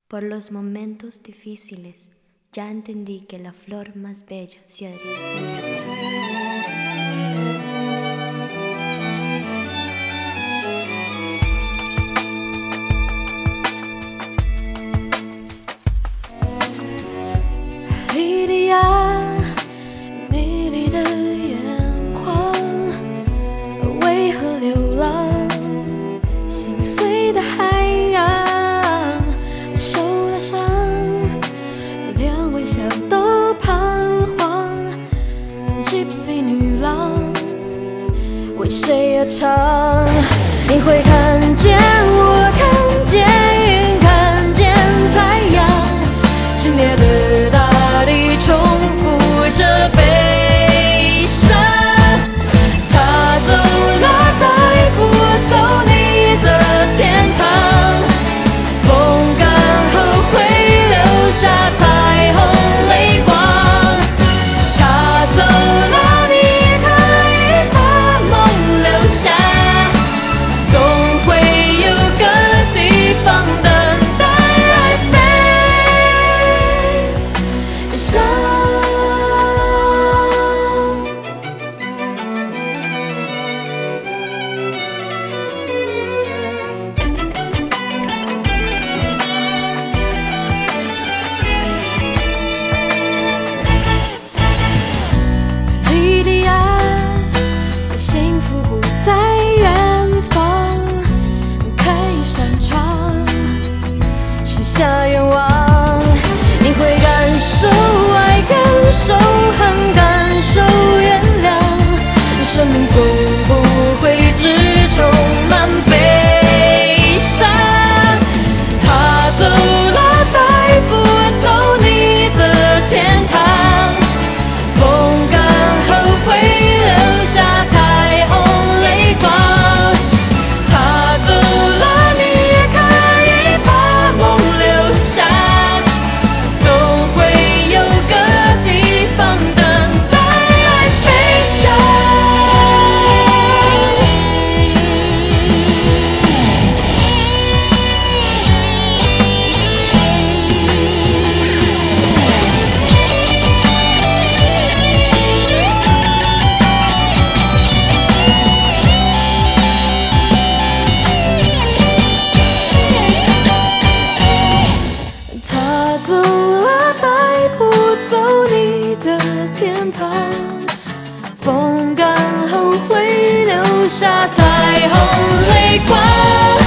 Por los momentos difíciles, ya entendí que la flor más bella se adhiere siempre para 莉莉娅，迷离的眼眶，为何流浪？心碎的海洋，受了伤，连微笑都彷徨。Gypsy 女郎，为谁而唱？你会看见我，看见云，看见太阳，剧烈的大地重复着悲伤。他走了，带不走你的天堂。风干后会留下彩虹泪光。他走了，你也可以把梦留下，总会有个地方等待爱飞翔。莉莉娅，幸福不在远方，可以擅长许下愿望。你会感受爱，感受恨，感受原谅。生命总不会只充满悲伤。他走了，带不走你的天堂。风干后会留下彩虹泪光。他走了，你也可以把梦留下，总会有个地方等待爱飞翔。他走了，带不走你的天堂。风干后会留下彩虹泪光。